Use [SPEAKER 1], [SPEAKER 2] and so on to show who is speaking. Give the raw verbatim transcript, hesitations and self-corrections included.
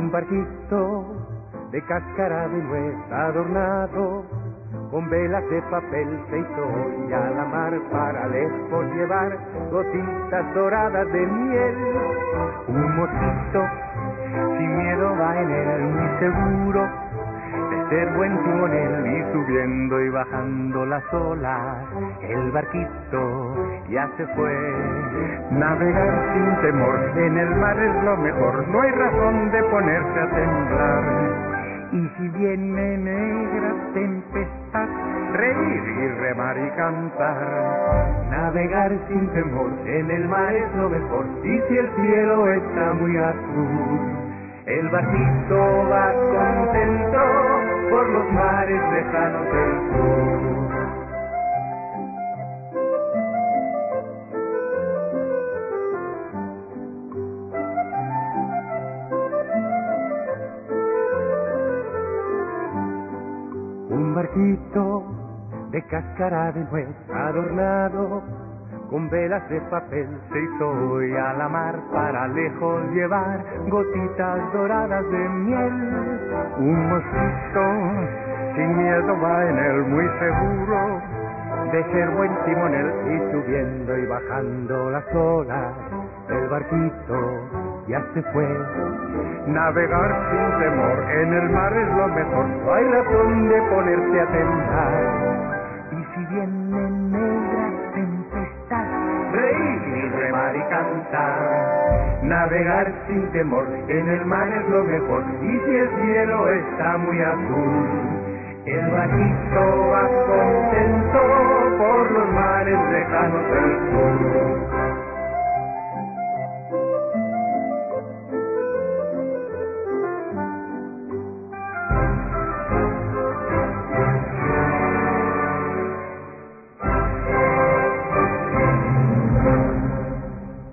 [SPEAKER 1] Un barquito de cáscara de nuez adornado con velas de papel se hizo hoy a la mar para lejos llevar gotitas doradas de miel. Un mosquito sin miedo va en él muy seguro de ser buen timonel y subiendo y bajando las olas el barquito ya se fue. Navegar sin temor en el mar es lo mejor, no hay razón de ponerse a temblar. Y si viene negra tempestad, reír y remar y cantar. Navegar sin temor en el mar es lo mejor, y si el cielo está muy azul, el barquito va contento por los mares lejanos del sur. Un barquito de cáscara de nuez adornado con velas de papel se hizo hoy a la mar para lejos llevar gotitas doradas de miel. Un mosquito sin miedo va en él muy seguro de ser buen timonel y subiendo y bajando las olas el barquito ya se fue. Navegar sin temor en el mar es lo mejor, no hay razón de ponerse a temblar. Y si viene negra tempestad, reír y remar y cantar. Navegar sin temor en el mar es lo mejor, y si el cielo está muy azul, el barquito va contento por los mares lejanos del sur.